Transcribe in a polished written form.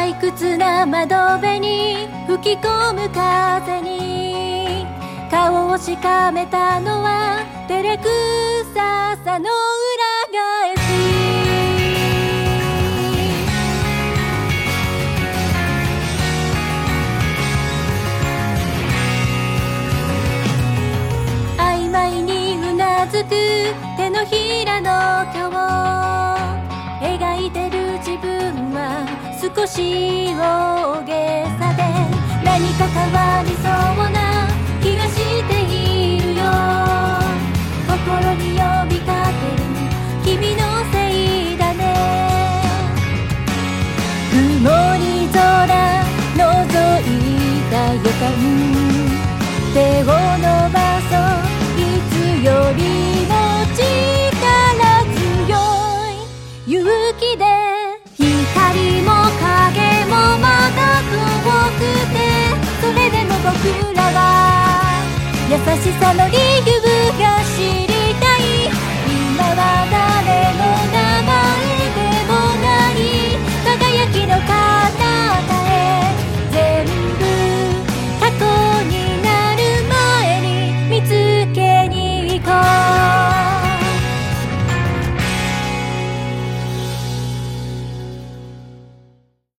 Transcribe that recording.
退屈な窓辺に吹き込む風に顔をしかめたのは照れくささの裏返し。曖昧にうなずく手のひらの今日描いてる自分は少し大げさで何か変わりそうな気がしているよ。心に呼びかける君のせいだね。曇り空覗いた予感手を伸ば